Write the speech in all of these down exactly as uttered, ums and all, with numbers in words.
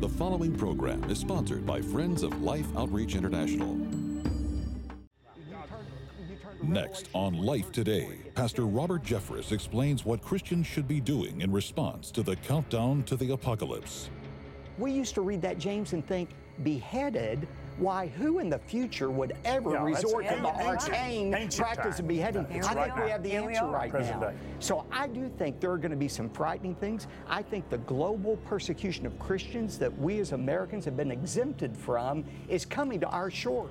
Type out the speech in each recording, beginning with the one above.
The following program is sponsored by Friends of Life Outreach International. Next on Life Today, Pastor Robert Jeffress explains what Christians should be doing in response to the countdown to the apocalypse. We used to read that, James, and think, beheaded? Why, who in the future would ever yeah, resort to the ancient, arcane ancient practice time. of beheading? That's I right think now. we have the Here we answer are. right Present now. day. So I do think there are going to be some frightening things. I think the global persecution of Christians that we as Americans have been exempted from is coming to our shore.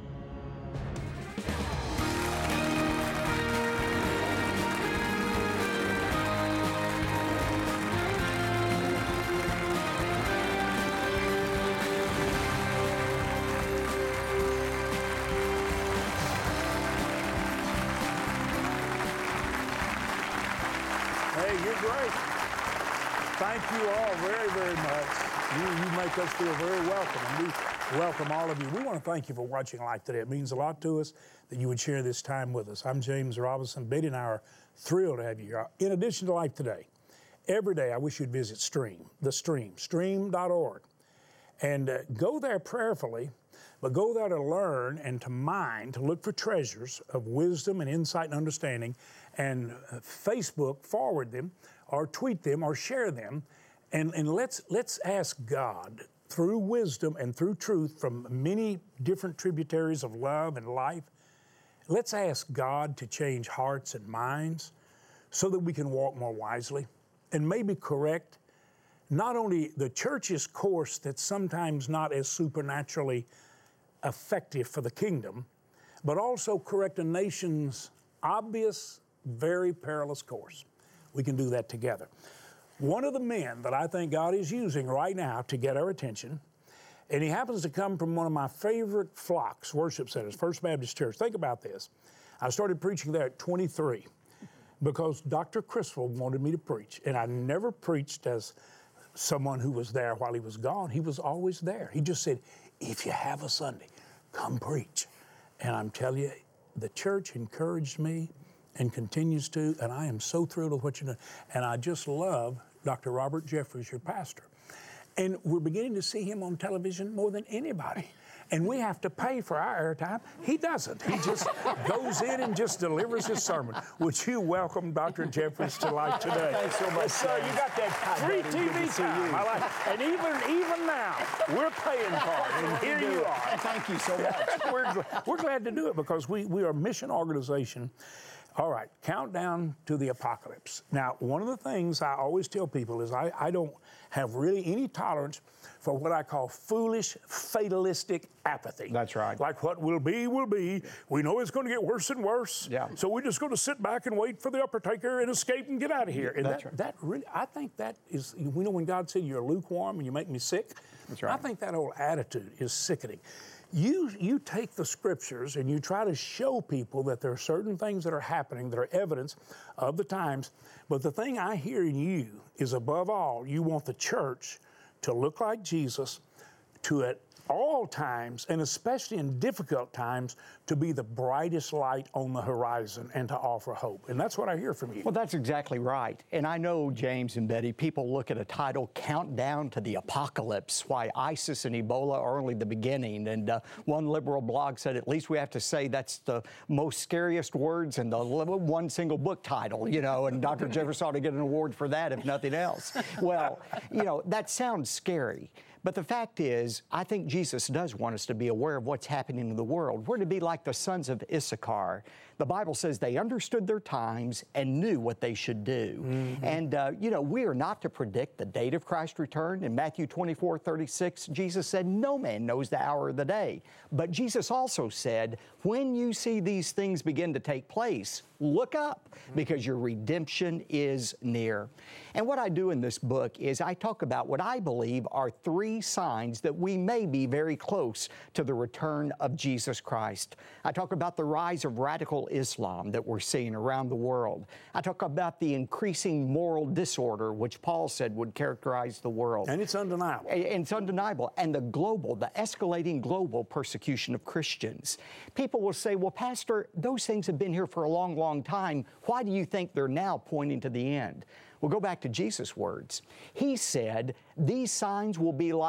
Thank you all very, very much. You, you make us feel very welcome, and we welcome all of you. We want to thank you for watching Life Today. It means a lot to us that you would share this time with us. I'm James Robinson. Betty and I are thrilled to have you here. In addition to Life Today, every day I wish you'd visit Stream, the Stream, stream dot org. And uh, go there prayerfully, but go there to learn and to mine, to look for treasures of wisdom and insight and understanding, and uh, Facebook forward them, or tweet them, or share them, and, and let's, let's ask God, through wisdom and through truth from many different tributaries of love and life, let's ask God to change hearts and minds so that we can walk more wisely and maybe correct not only the church's course that's sometimes not as supernaturally effective for the kingdom, but also correct a nation's obvious, very perilous course. We can do that together. One of the men that I think God is using right now to get our attention, and he happens to come from one of my favorite flocks, worship centers, First Baptist Church. Think about this. I started preaching there at twenty-three because Doctor Criswell wanted me to preach, and I never preached as someone who was there while he was gone. He was always there. He just said, if you have a Sunday, come preach. And I'm telling you, the church encouraged me and continues to, and I am so thrilled with what you're doing. And I just love Doctor Robert Jeffress, your pastor. And we're beginning to see him on television more than anybody. And we have to pay for our airtime. He doesn't. He just goes in and just delivers his sermon. Would you welcome Doctor Jeffress to Life Today? Thanks so much, sir. You got that free T V time. I like it. And even, even now, we're paying for it. And here you are. Thank you so much. we're, gl- we're glad to do it because we, we are a mission organization. All right, countdown to the apocalypse. Now, one of the things I always tell people is I, I don't have really any tolerance for what I call foolish, fatalistic apathy. That's right. Like what will be, will be. We know it's going to get worse and worse. Yeah. So we're just going to sit back and wait for the uppertaker and escape and get out of here. And That's that, right. that really, I think that is, we know when God said you're lukewarm and you make me sick. That's right. I think that whole attitude is sickening. You, you take the scriptures and you try to show people that there are certain things that are happening that are evidence of the times. But the thing I hear in you is, above all, you want the church to look like Jesus, to at all times, and especially in difficult times, to be the brightest light on the horizon and to offer hope. And that's what I hear from you. Well, that's exactly right. And I know, James and Betty, people look at a title, Countdown to the Apocalypse, why ISIS and Ebola are only the beginning. And uh, one liberal blog said, at least we have to say that's the most scariest words in the one single book title, you know, and Doctor Jeffress ought to get an award for that, if nothing else. Well, you know, that sounds scary. But the fact is, I think Jesus does want us to be aware of what's happening in the world. We're to be like the sons of Issachar. The Bible says they understood their times and knew what they should do. Mm-hmm. And, uh, you know, we are not to predict the date of Christ's return. In Matthew twenty-four thirty-six, Jesus said, no man knows the hour of the day. But Jesus also said, when you see these things begin to take place, look up, because your redemption is near. And what I do in this book is I talk about what I believe are three signs that we may be very close to the return of Jesus Christ. I talk about the rise of radical Islam that we're seeing around the world. I talk about the increasing moral disorder, which Paul said would characterize the world. And it's undeniable. And it's undeniable. And the global, the escalating global persecution of Christians. People will say, well, Pastor, those things have been here for a long, long time. Why do you think they're now pointing to the end? Well, go back to Jesus' words. He said, these signs will be like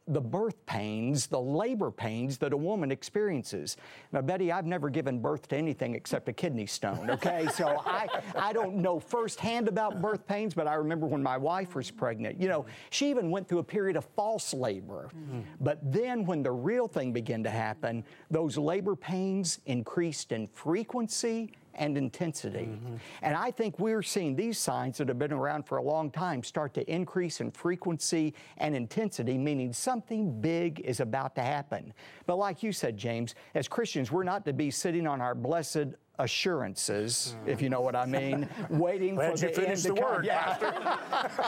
the birth pains, the labor pains that a woman experiences. Now, Betty, I've never given birth to anything except a kidney stone, okay? So I, I don't know firsthand about birth pains, but I remember when my wife was pregnant, you know, she even went through a period of false labor. Mm-hmm. But then when the real thing began to happen, those labor pains increased in frequency and intensity. Mm-hmm. And I think we're seeing these signs that have been around for a long time start to increase in frequency and intensity, meaning something big is about to happen. But like you said, James, as Christians, we're not to be sitting on our blessed assurances, mm. if you know what I mean, waiting Glad for you the end to the come. Word, yeah.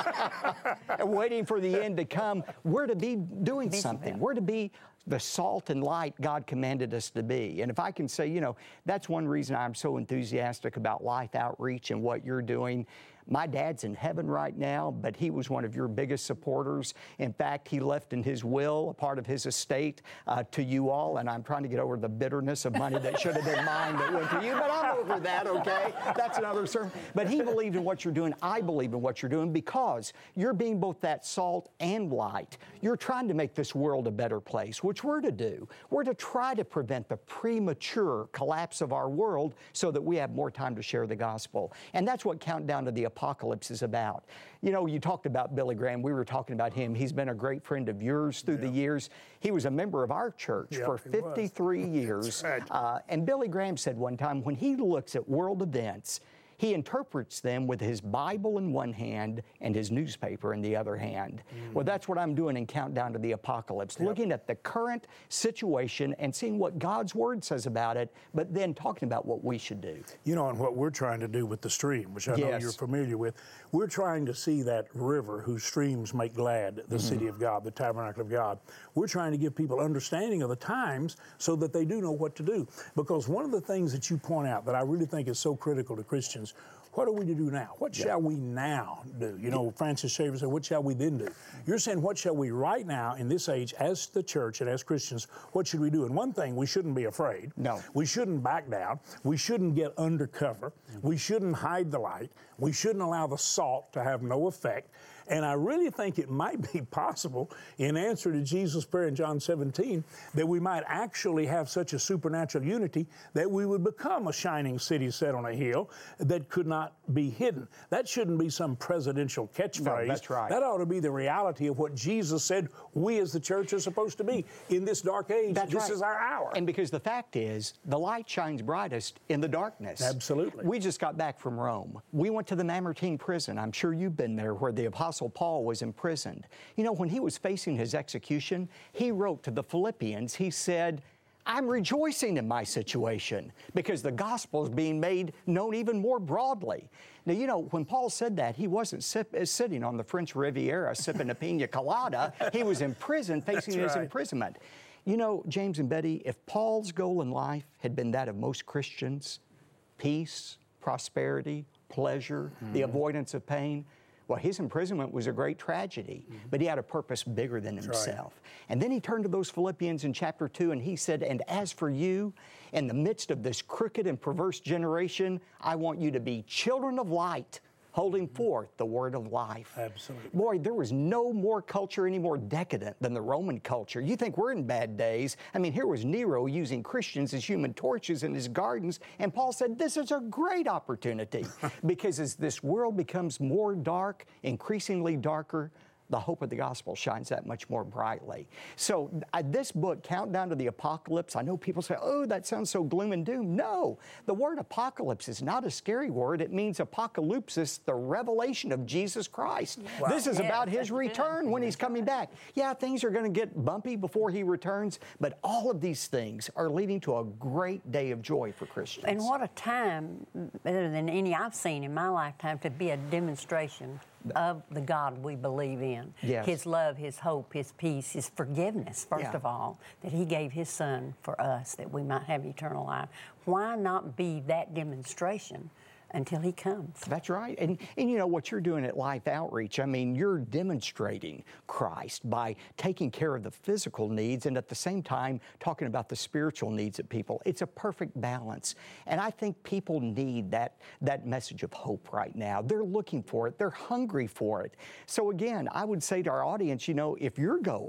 Waiting for the end to come. We're to be doing something. We're to be the salt and light God commanded us to be. And if I can say, you know, that's one reason I'm so enthusiastic about Life Outreach and what you're doing. My dad's in heaven right now, but he was one of your biggest supporters. In fact, he left in his will a part of his estate uh, to you all, and I'm trying to get over the bitterness of money that should have been mine that went to you, but I'm over that, okay? That's another sermon. But he believed in what you're doing. I believe in what you're doing because you're being both that salt and light. You're trying to make this world a better place, which we're to do. We're to try to prevent the premature collapse of our world so that we have more time to share the gospel. And that's what Countdown to the Apocalypse is about. You know, you talked about Billy Graham. We were talking about him. He's been a great friend of yours through yep. the years. He was a member of our church yep, for fifty-three years. Right. Uh, and Billy Graham said one time, when he looks at world events, he interprets them with his Bible in one hand and his newspaper in the other hand. Mm. Well, that's what I'm doing in Countdown to the Apocalypse, yep. looking at the current situation and seeing what God's Word says about it, but then talking about what we should do. You know, and what we're trying to do with the stream, which I yes. know you're familiar with, we're trying to see that river whose streams make glad the mm-hmm. city of God, the tabernacle of God. We're trying to give people understanding of the times so that they do know what to do. Because one of the things that you point out that I really think is so critical to Christians, what are we to do now? What yeah. shall we now do? You know, Francis Schaeffer said, what shall we then do? You're saying, what shall we right now in this age as the church and as Christians, what should we do? And one thing, we shouldn't be afraid. No. We shouldn't back down. We shouldn't get undercover. Mm-hmm. We shouldn't hide the light. We shouldn't allow the salt to have no effect. And I really think it might be possible, in answer to Jesus' prayer in John seventeen, that we might actually have such a supernatural unity that we would become a shining city set on a hill that could not be hidden. That shouldn't be some presidential catchphrase. No, that's right. That ought to be the reality of what Jesus said we as the church are supposed to be in this dark age. That's this right. is our hour. And because the fact is, the light shines brightest in the darkness. Absolutely. We just got back from Rome. We went to the Mamertine prison. I'm sure you've been there, where the Apostle Paul was imprisoned. You know, when he was facing his execution, he wrote to the Philippians, he said, I'm rejoicing in my situation because the gospel is being made known even more broadly. Now, you know, when Paul said that, he wasn't sip, sitting on the French Riviera sipping a pina colada. He was in prison facing That's his right. imprisonment. You know, James and Betty, if Paul's goal in life had been that of most Christians, peace, prosperity, pleasure, mm-hmm. the avoidance of pain, well, his imprisonment was a great tragedy, mm-hmm. but he had a purpose bigger than himself. Right. And then he turned to those Philippians in chapter two and he said, and as for you, in the midst of this crooked and perverse generation, I want you to be children of light, holding forth the word of life. Absolutely. Boy, there was no more culture any more decadent than the Roman culture. You think we're in bad days. I mean, here was Nero using Christians as human torches in his gardens, and Paul said, this is a great opportunity. Because as this world becomes more dark, increasingly darker, the hope of the gospel shines that much more brightly. So uh, this book, Countdown to the Apocalypse, I know people say, oh, that sounds so gloom and doom. No, the word apocalypse is not a scary word. It means apocalypsis, the revelation of Jesus Christ. Wow. This is yeah, about his return good. when he's coming back. Yeah, things are going to get bumpy before he returns, but all of these things are leading to a great day of joy for Christians. And what a time, better than any I've seen in my lifetime, to be a demonstration of the God we believe in. Yes. His love, His hope, His peace, His forgiveness, first yeah. of all, that He gave His Son for us that we might have eternal life. Why not be that demonstration until He comes? That's right. And, and you know what you're doing at Life Outreach, I mean, you're demonstrating Christ by taking care of the physical needs and at the same time talking about the spiritual needs of people. It's a perfect balance. And I think people need that, that message of hope right now. They're looking for it. They're hungry for it. So again, I would say to our audience, you know, if your goal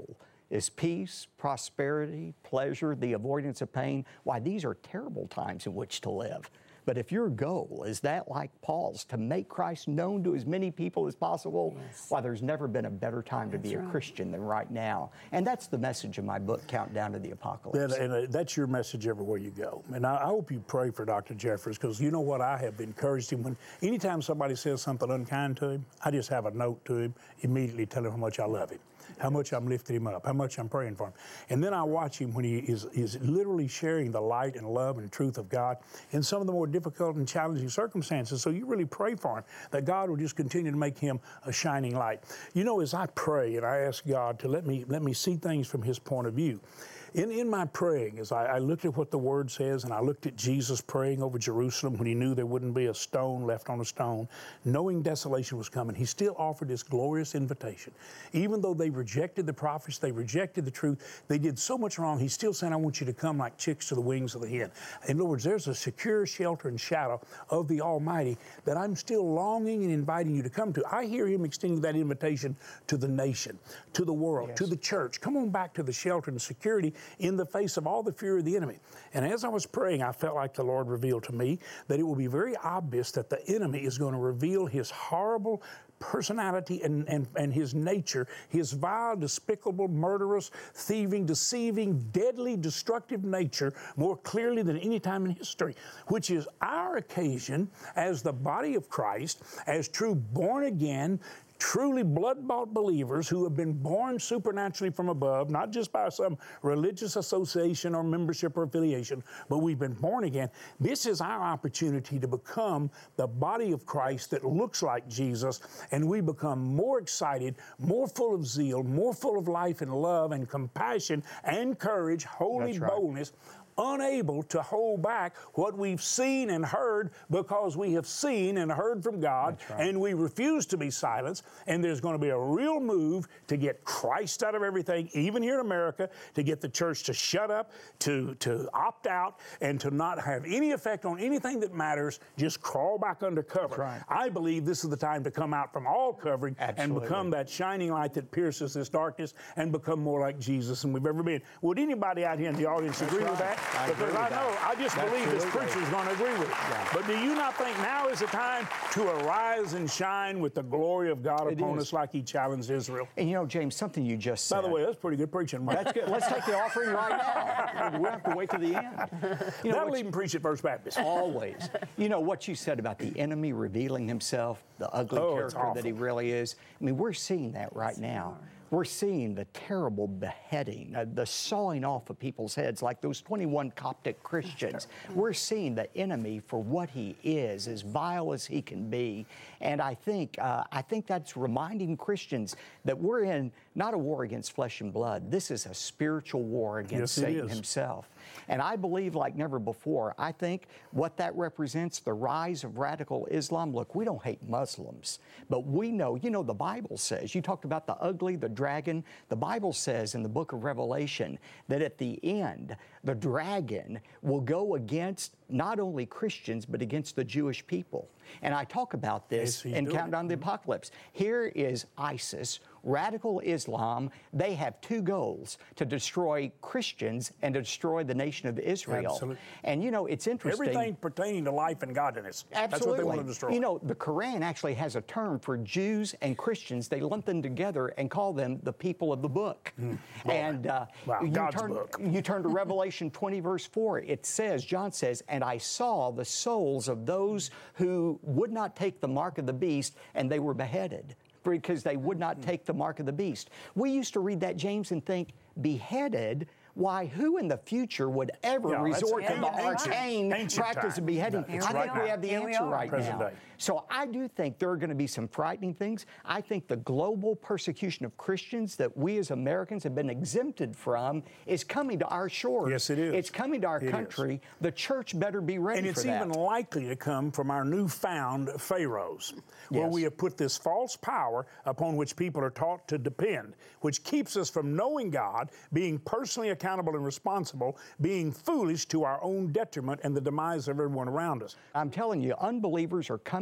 is peace, prosperity, pleasure, the avoidance of pain. Why, these are terrible times in which to live. But if your goal is that like Paul's, to make Christ known to as many people as possible, yes. why, there's never been a better time that's to be right. a Christian than right now. And that's the message of my book, Countdown to the Apocalypse. That, and uh, that's your message everywhere you go. And I, I hope you pray for Doctor Jeffress, because you know what, I have encouraged him. When anytime somebody says something unkind to him, I just have a note to him, immediately tell him how much I love him, how much I'm lifting him up, how much I'm praying for him. And then I watch him when he is, is literally sharing the light and love and truth of God in some of the more difficult and challenging circumstances. So you really pray for him, that God will just continue to make him a shining light. You know, as I pray and I ask God to let me, let me see things from his point of view, In, in my praying, as I, I looked at what the Word says, and I looked at Jesus praying over Jerusalem when he knew there wouldn't be a stone left on a stone, knowing desolation was coming, he still offered this glorious invitation. Even though they rejected the prophets, they rejected the truth, they did so much wrong, he's still saying, I want you to come like chicks to the wings of the hen. In other words, there's a secure shelter and shadow of the Almighty that I'm still longing and inviting you to come to. I hear him extending that invitation to the nation, to the world, yes. to the church. Come on back to the shelter and security in the face of all the fear of the enemy. And as I was praying, I felt like the Lord revealed to me that it will be very obvious that the enemy is going to reveal his horrible personality and, and, and his nature, his vile, despicable, murderous, thieving, deceiving, deadly, destructive nature more clearly than any time in history, which is our occasion as the body of Christ, as true born-again, truly blood-bought believers who have been born supernaturally from above, not just by some religious association or membership or affiliation, but we've been born again. This is our opportunity to become the body of Christ that looks like Jesus, and we become more excited, more full of zeal, more full of life and love and compassion and courage, holy That's right. boldness, unable to hold back what we've seen and heard, because we have seen and heard from God, right. and we refuse to be silenced. And there's going to be a real move to get Christ out of everything, even here in America, to get the church to shut up, to, to opt out, and to not have any effect on anything that matters, just crawl back under cover. Right. I believe this is the time to come out from all covering Absolutely. and become that shining light that pierces this darkness and become more like Jesus than we've ever been. Would anybody out here in the audience That's agree right. with that? I because agree I with know, that. I just Absolutely. believe this preacher is going to agree with it. Yeah. But do you not think now is the time to arise and shine with the glory of God It upon is. us like he challenged Israel? And you know, James, something you just said. By the way, that's pretty good preaching, Mike. That's good. Let's take the offering right now. We have to wait to the end. You know, That'll what even preach at First Baptist. Always. You know, what you said about the enemy revealing himself, the ugly Oh, it's character that he awful. really is. I mean, we're seeing that right now. We're seeing the terrible beheading, uh, the sawing off of people's heads, like those twenty-one Coptic Christians. We're seeing the enemy for what he is, as vile as he can be. And I think, uh, I think that's reminding Christians that we're in not a war against flesh and blood. This is a spiritual war against Yes, it Satan is. himself. And I believe like never before. I think what that represents, the rise of radical Islam. Look, we don't hate Muslims, but we know, you know, the Bible says, you talked about the ugly, the dragon. The Bible says in the book of Revelation that at the end, the dragon will go against not only Christians, but against the Jewish people. And I talk about this Yes, in you do. Countdown to the Apocalypse. Here is ISIS, radical Islam. They have two goals: to destroy Christians and to destroy the nation of Israel. Absolutely. And you know, it's interesting. Everything pertaining to life and godliness. Absolutely. That's what they want to destroy. You know, the Quran actually has a term for Jews and Christians. They lump them together and call them the people of the book. Mm, and uh, wow, you, God's turn, book. you turn to Revelation twenty, verse four. It says, John says, and I saw the souls of those who would not take the mark of the beast, and they were beheaded because they would not take the mark of the beast. We used to read that, James, and think, beheaded? Why, who in the future would ever Yeah, that's resort to ancient- the arcane ancient practice time. of beheading? No, it's I right think we now. have the Here we answer are. right Present now. day. So I do think there are going to be some frightening things. I think the global persecution of Christians that we as Americans have been exempted from is coming to our shores. Yes, it is. It's coming to our It is. country. The church better be ready And for it's that. even likely to come from our newfound pharaohs, where Yes. we have put this false power upon which people are taught to depend, which keeps us from knowing God, being personally accountable and responsible, being foolish to our own detriment and the demise of everyone around us. I'm telling you, unbelievers are coming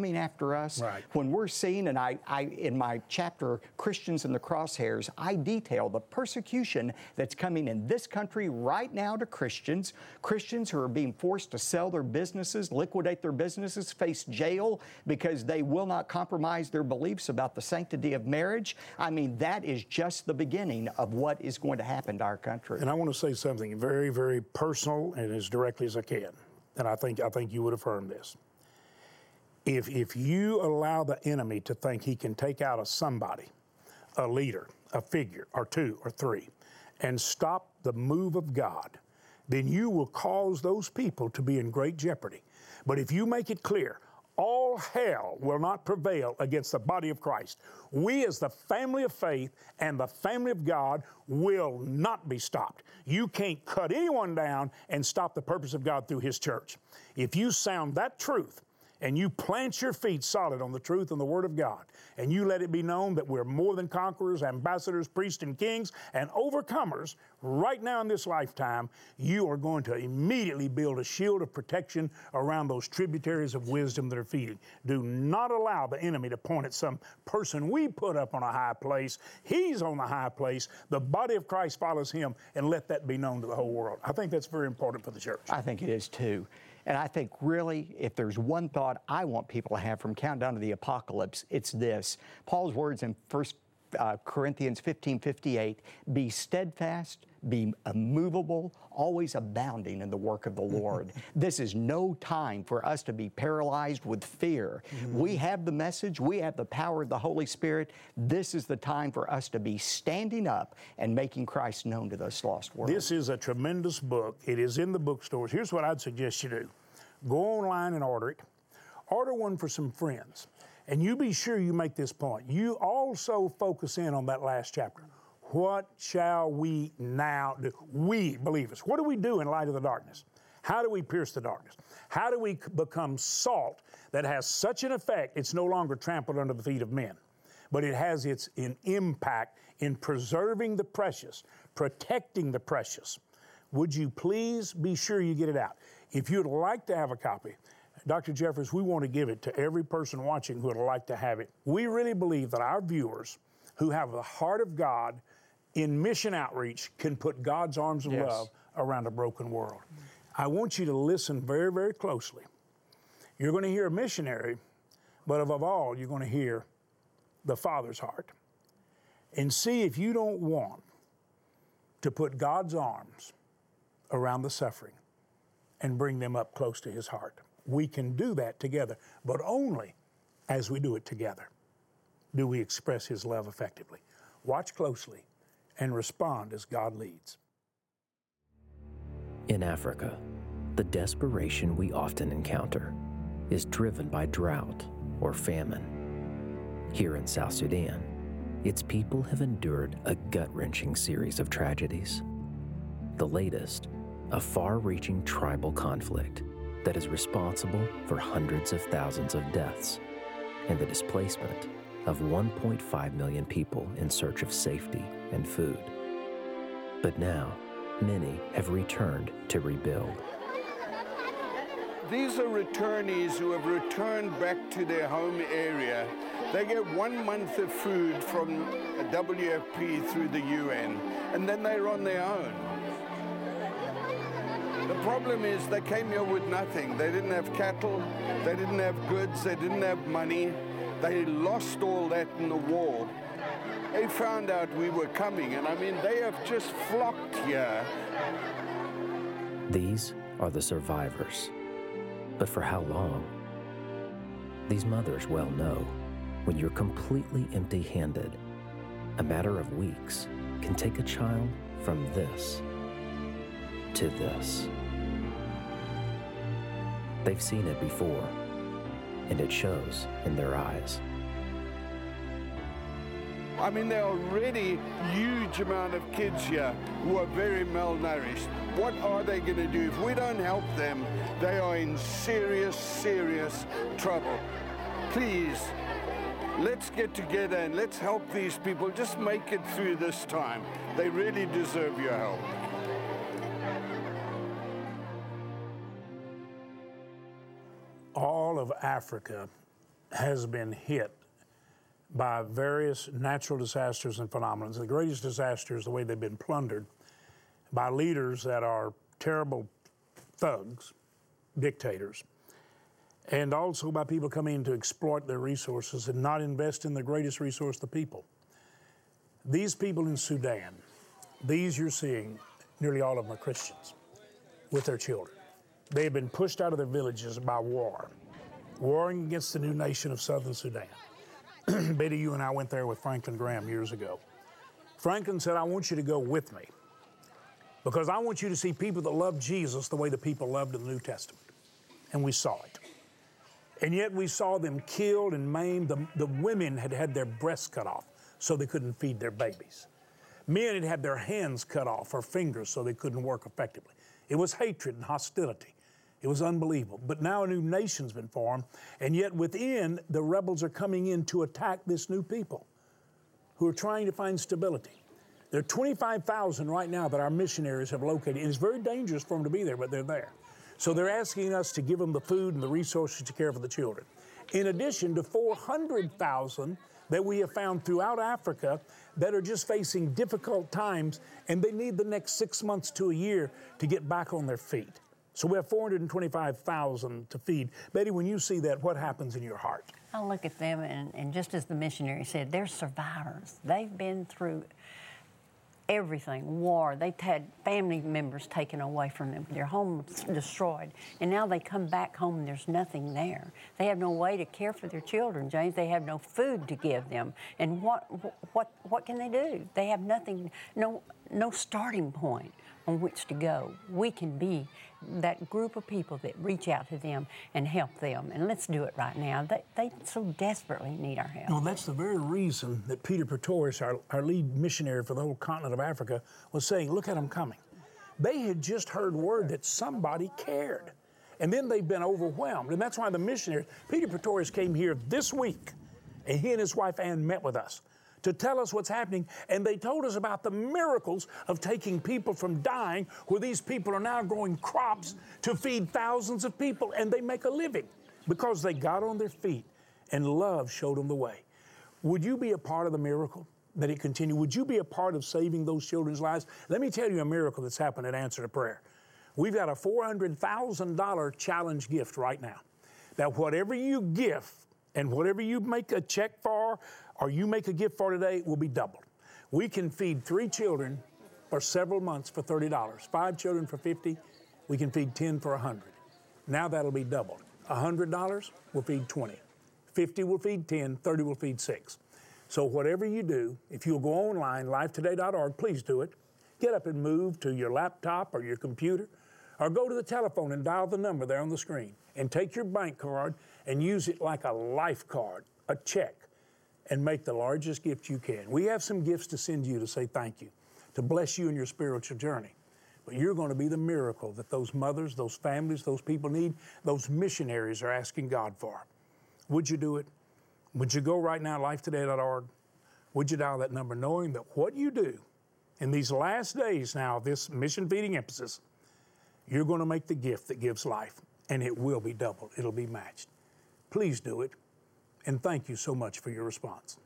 coming after us. Right. When we're seeing, and I, I, in my chapter, Christians in the Crosshairs, I detail the persecution that's coming in this country right now to Christians, Christians who are being forced to sell their businesses, liquidate their businesses, face jail because they will not compromise their beliefs about the sanctity of marriage. I mean, that is just the beginning of what is going to happen to our country. And I want to say something very, very personal and as directly as I can. And I think I think you would affirm this. If if you allow the enemy to think he can take out a somebody, a leader, a figure, or two or three, and stop the move of God, then you will cause those people to be in great jeopardy. But if you make it clear, all hell will not prevail against the body of Christ. We as the family of faith and the family of God will not be stopped. You can't cut anyone down and stop the purpose of God through His church. If you sound that truth, and you plant your feet solid on the truth and the Word of God, and you let it be known that we're more than conquerors, ambassadors, priests, and kings, and overcomers right now in this lifetime, you are going to immediately build a shield of protection around those tributaries of wisdom that are feeding. Do not allow the enemy to point at some person we put up on a high place. He's on the high place. The body of Christ follows him, and let that be known to the whole world. I think that's very important for the church. I think it is too. And I think really, if there's one thought I want people to have from Countdown to the Apocalypse, it's this. Paul's words in First Corinthians fifteen fifty-eight, be steadfast, be immovable, always abounding in the work of the Lord. This is no time for us to be paralyzed with fear. Mm-hmm. We have the message. We have the power of the Holy Spirit. This is the time for us to be standing up and making Christ known to this lost world. This is a tremendous book. It is in the bookstores. Here's what I'd suggest you do. Go online and order it. Order one for some friends. And you be sure you make this point. You also focus in on that last chapter. What shall we now do? We, believers, what do we do in light of the darkness? How do we pierce the darkness? How do we become salt that has such an effect it's no longer trampled under the feet of men, but it has its in impact in preserving the precious, protecting the precious? Would you please be sure you get it out? If you'd like to have a copy, Doctor Jeffress, we want to give it to every person watching who would like to have it. We really believe that our viewers who have the heart of God in mission outreach can put God's arms of yes. love around a broken world. I want you to listen very, very closely. You're going to hear a missionary, but above all, you're going to hear the Father's heart. And see if you don't want to put God's arms around the suffering and bring them up close to His heart. We can do that together, but only as we do it together do we express His love effectively. Watch closely and respond as God leads. In Africa, the desperation we often encounter is driven by drought or famine. Here in South Sudan, its people have endured a gut-wrenching series of tragedies. The latest, a far-reaching tribal conflict that is responsible for hundreds of thousands of deaths and the displacement of one point five million people in search of safety and food. But now, many have returned to rebuild. These are returnees who have returned back to their home area. They get one month of food from W F P through the U N, and then they're on their own. The problem is they came here with nothing. They didn't have cattle, they didn't have goods, they didn't have money. They lost all that in the war. They found out we were coming, and I mean, they have just flocked here. These are the survivors. But for how long? These mothers well know when you're completely empty-handed, a matter of weeks can take a child from this to this. They've seen it before, and it shows in their eyes. I mean, there are already huge amount of kids here who are very malnourished. What are they going to do? If we don't help them, they are in serious, serious trouble. Please, let's get together and let's help these people. Just make it through this time. They really deserve your help. All of Africa has been hit by various natural disasters and phenomena. The greatest disaster is the way they've been plundered by leaders that are terrible thugs, dictators, and also by people coming in to exploit their resources and not invest in the greatest resource, the people. These people in Sudan, these you're seeing, nearly all of them are Christians with their children. They have been pushed out of their villages by war, warring against the new nation of Southern Sudan. Betty, you and I went there with Franklin Graham years ago. Franklin said, I want you to go with me because I want you to see people that love Jesus the way the people loved in the New Testament. And we saw it. And yet we saw them killed and maimed. The, the women had had their breasts cut off so they couldn't feed their babies. Men had had their hands cut off or fingers so they couldn't work effectively. It was hatred and hostility. It was unbelievable. But now a new nation's been formed, and yet within, the rebels are coming in to attack this new people who are trying to find stability. There are twenty-five thousand right now that our missionaries have located. It's very dangerous for them to be there, but they're there. So they're asking us to give them the food and the resources to care for the children. In addition to four hundred thousand that we have found throughout Africa that are just facing difficult times, and they need the next six months to a year to get back on their feet. So we have four hundred twenty-five thousand to feed. Betty, when you see that, what happens in your heart? I look at them, and, and just as the missionary said, they're survivors. They've been through everything, war. They've had family members taken away from them, their homes destroyed, and now they come back home and there's nothing there. They have no way to care for their children, James. They have no food to give them. And what what what can they do? They have nothing, no no starting point on which to go. We can be that group of people that reach out to them and help them. And let's do it right now. They, they so desperately need our help. Well, that's the very reason that Peter Pretorius, our, our lead missionary for the whole continent of Africa, was saying, look at them coming. They had just heard word that somebody cared. And then they've been overwhelmed. And that's why the missionaries, Peter Pretorius came here this week, and he and his wife Ann met with us to tell us what's happening, and they told us about the miracles of taking people from dying, where these people are now growing crops to feed thousands of people, and they make a living because they got on their feet and love showed them the way. Would you be a part of the miracle that it continued? Would you be a part of saving those children's lives? Let me tell you a miracle that's happened at Answer to Prayer. We've got a four hundred thousand dollars challenge gift right now. That whatever you give and whatever you make a check for or you make a gift for today will be doubled. We can feed three children for several months for thirty dollars. Five children for fifty dollars. We can feed ten for one hundred dollars. Now that'll be doubled. one hundred dollars will feed twenty. fifty will feed ten. thirty will feed six. So whatever you do, if you'll go online, life today dot org, please do it. Get up and move to your laptop or your computer, or go to the telephone and dial the number there on the screen and take your bank card and use it like a life card, a check, and make the largest gift you can. We have some gifts to send you to say thank you, to bless you in your spiritual journey. But you're going to be the miracle that those mothers, those families, those people need, those missionaries are asking God for. Would you do it? Would you go right now, life today dot org? Would you dial that number, knowing that what you do in these last days now of this mission feeding emphasis, you're going to make the gift that gives life, and it will be doubled. It'll be matched. Please do it. And thank you so much for your response.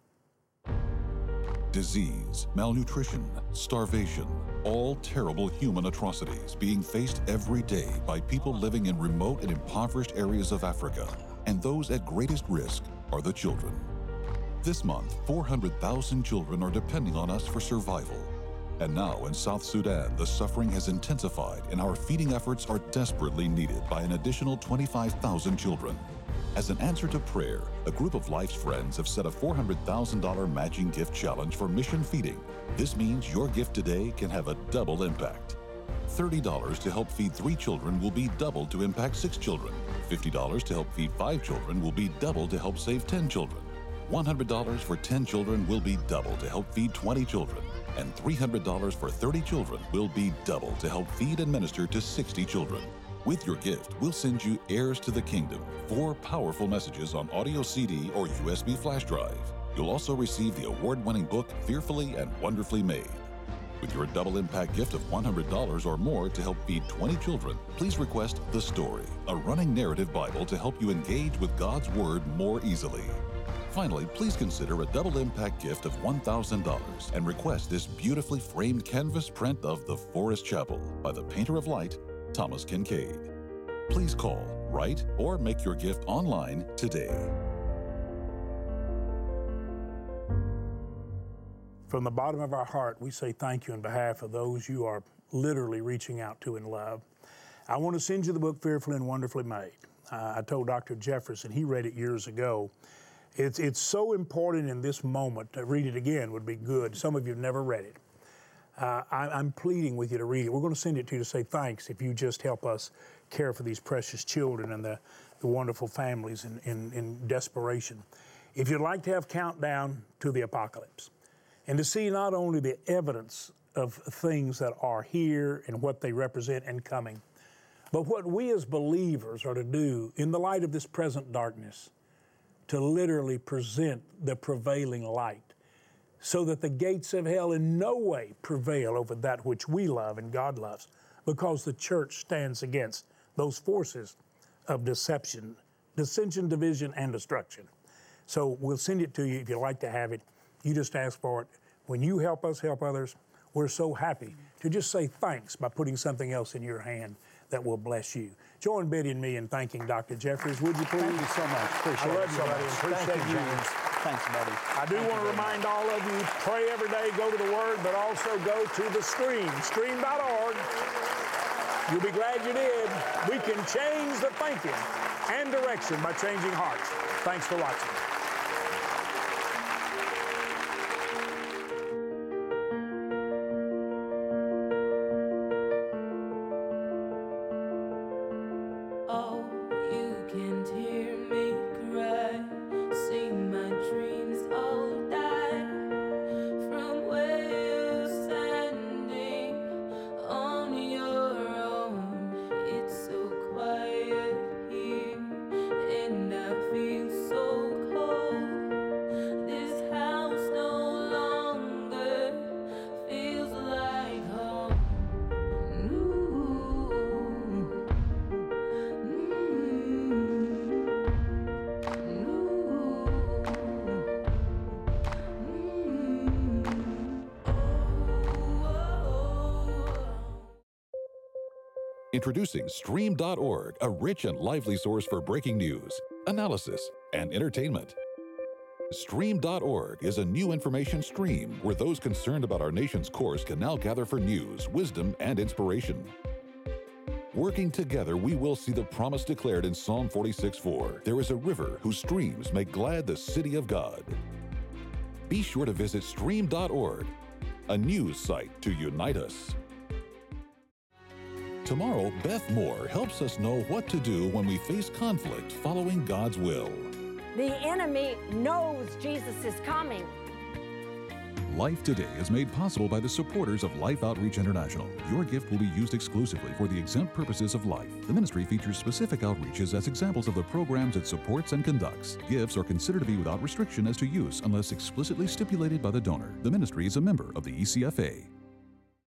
Disease, malnutrition, starvation, all terrible human atrocities being faced every day by people living in remote and impoverished areas of Africa. And those at greatest risk are the children. This month, four hundred thousand children are depending on us for survival. And now in South Sudan, the suffering has intensified and our feeding efforts are desperately needed by an additional twenty-five thousand children. As an answer to prayer, a group of Life's Friends have set a four hundred thousand dollars matching gift challenge for mission feeding. This means your gift today can have a double impact. thirty dollars to help feed three children will be doubled to impact six children. fifty dollars to help feed five children will be doubled to help save ten children. one hundred dollars for ten children will be doubled to help feed twenty children. And three hundred dollars for thirty children will be doubled to help feed and minister to sixty children. With your gift, we'll send you Heirs to the Kingdom, four powerful messages on audio C D or U S B flash drive. You'll also receive the award-winning book, Fearfully and Wonderfully Made. With your double impact gift of one hundred dollars or more to help feed twenty children, please request The Story, a running narrative Bible to help you engage with God's Word more easily. Finally, please consider a double impact gift of one thousand dollars and request this beautifully framed canvas print of The Forest Chapel by the Painter of Light, Thomas Kincaid. Please call, write, or make your gift online today. From the bottom of our heart, we say thank you on behalf of those you are literally reaching out to in love. I want to send you the book Fearfully and Wonderfully Made. Uh, I told Doctor Jefferson, he read it years ago. It's, it's so important in this moment to read it again would be good. Some of you have never read it. Uh, I, I'm pleading with you to read it. We're going to send it to you to say thanks if you just help us care for these precious children and the, the wonderful families in, in, in desperation. If you'd like to have Countdown to the Apocalypse, and to see not only the evidence of things that are here and what they represent and coming, but what we as believers are to do in the light of this present darkness, to literally present the prevailing light so that the gates of hell in no way prevail over that which we love and God loves, because the church stands against those forces of deception, dissension, division, and destruction. So we'll send it to you if you'd like to have it. You just ask for it. When you help us help others, we're so happy to just say thanks by putting something else in your hand that will bless you. Join Betty and me in thanking Doctor Jeffries, would you please? Thank you so much. Appreciate I love it you, so buddy. much. Appreciate Thank you, you. James. Thanks, buddy. I do Thank want to you very remind much. all of you, pray every day, go to the Word, but also go to the Stream, stream dot org. You'll be glad you did. We can change the thinking and direction by changing hearts. Thanks for watching. Oh, you can hear me cry, see my dreams all die. From where you're standing on your own, it's so quiet here, and I feel so cold. This house no longer feels like home. Ooh. Introducing Stream dot org, a rich and lively source for breaking news, analysis, and entertainment. Stream dot org is a new information stream where those concerned about our nation's course can now gather for news, wisdom, and inspiration. Working together, we will see the promise declared in Psalm forty-six four. There is a river whose streams make glad the city of God. Be sure to visit Stream dot org, a news site to unite us. Tomorrow, Beth Moore helps us know what to do when we face conflict following God's will. The enemy knows Jesus is coming. Life Today is made possible by the supporters of Life Outreach International. Your gift will be used exclusively for the exempt purposes of life. The ministry features specific outreaches as examples of the programs it supports and conducts. Gifts are considered to be without restriction as to use unless explicitly stipulated by the donor. The ministry is a member of the E C F A.